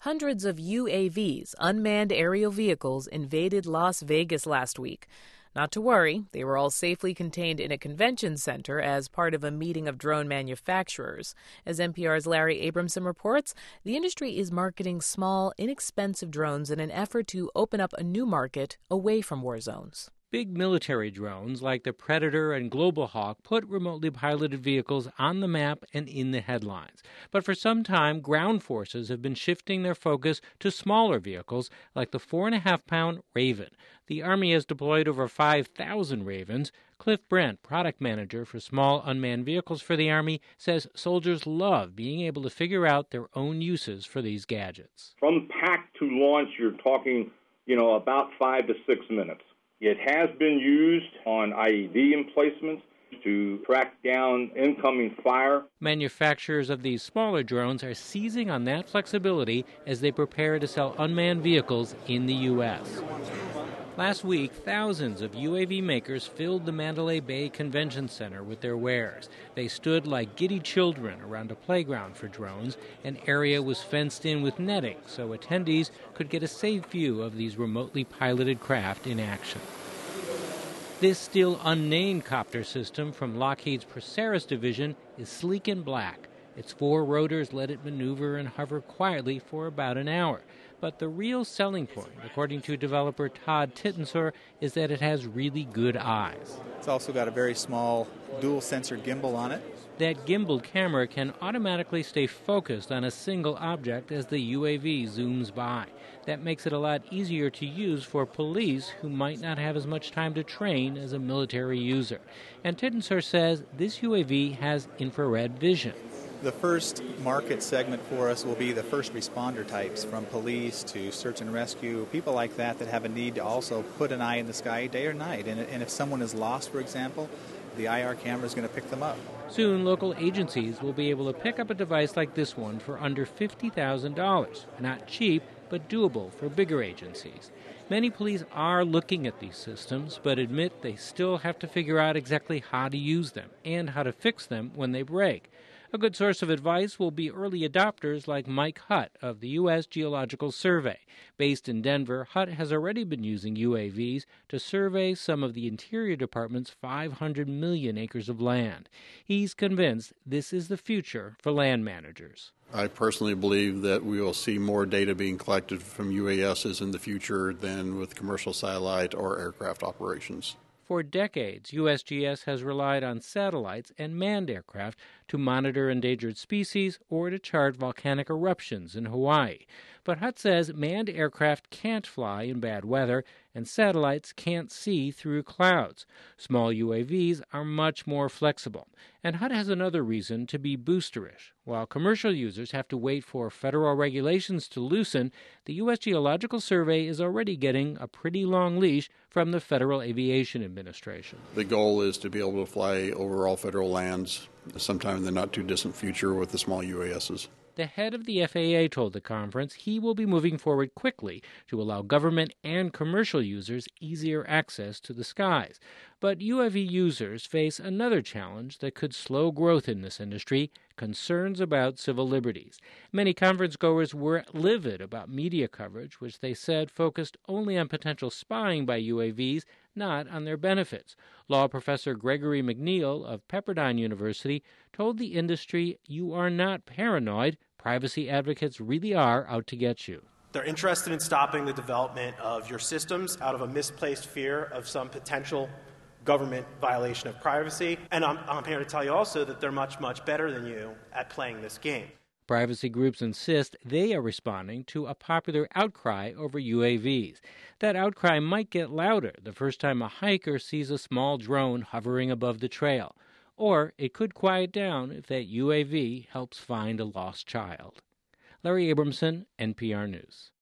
Hundreds of UAVs, unmanned aerial vehicles, invaded Las Vegas last week. Not to worry, they were all safely contained in a convention center as part of a meeting of drone manufacturers. As NPR's Larry Abramson reports, the industry is marketing small, inexpensive drones in an effort to open up a new market away from war zones. Big military drones like the Predator and Global Hawk put remotely piloted vehicles on the map and in the headlines. But for some time, ground forces have been shifting their focus to smaller vehicles like the 4.5-pound Raven. The Army has deployed over 5,000 Ravens. Cliff Brent, product manager for small unmanned vehicles for the Army, says soldiers love being able to figure out their own uses for these gadgets. From pack to launch, you're talking, about 5 to 6 minutes. It has been used on IED emplacements to track down incoming fire. Manufacturers of these smaller drones are seizing on that flexibility as they prepare to sell unmanned vehicles in the U.S. Last week, thousands of UAV makers filled the Mandalay Bay Convention Center with their wares. They stood like giddy children around a playground for drones. An area was fenced in with netting so attendees could get a safe view of these remotely piloted craft in action. This still unnamed copter system from Lockheed's Proceres division is sleek and black. Its 4 rotors let it maneuver and hover quietly for about an hour. But the real selling point, according to developer Todd Tittensor, is that it has really good eyes. It's also got a very small dual-sensor gimbal on it. That gimbaled camera can automatically stay focused on a single object as the UAV zooms by. That makes it a lot easier to use for police who might not have as much time to train as a military user. And Tittensor says this UAV has infrared vision. The first market segment for us will be the first responder types, from police to search and rescue, people like that have a need to also put an eye in the sky day or night. And if someone is lost, for example, the IR camera is going to pick them up. Soon, local agencies will be able to pick up a device like this one for under $50,000. Not cheap, but doable for bigger agencies. Many police are looking at these systems, but admit they still have to figure out exactly how to use them and how to fix them when they break. A good source of advice will be early adopters like Mike Hutt of the U.S. Geological Survey. Based in Denver, Hutt has already been using UAVs to survey some of the Interior Department's 500 million acres of land. He's convinced this is the future for land managers. I personally believe that we will see more data being collected from UASs in the future than with commercial satellite or aircraft operations. For decades, USGS has relied on satellites and manned aircraft to monitor endangered species or to chart volcanic eruptions in Hawaii. But Hutt says manned aircraft can't fly in bad weather, and satellites can't see through clouds. Small UAVs are much more flexible. And Hutt has another reason to be boosterish. While commercial users have to wait for federal regulations to loosen, the U.S. Geological Survey is already getting a pretty long leash from the Federal Aviation Administration. The goal is to be able to fly over all federal lands sometime in the not-too-distant future with the small UASs. The head of the FAA told the conference he will be moving forward quickly to allow government and commercial users easier access to the skies. But UAV users face another challenge that could slow growth in this industry: concerns about civil liberties. Many conference goers were livid about media coverage, which they said focused only on potential spying by UAVs, not on their benefits. Law professor Gregory McNeil of Pepperdine University told the industry, "You are not paranoid. Privacy advocates really are out to get you." They're interested in stopping the development of your systems out of a misplaced fear of some potential government violation of privacy. And I'm here to tell you also that they're much, much better than you at playing this game. Privacy groups insist they are responding to a popular outcry over UAVs. That outcry might get louder the first time a hiker sees a small drone hovering above the trail. Or it could quiet down if that UAV helps find a lost child. Larry Abramson, NPR News.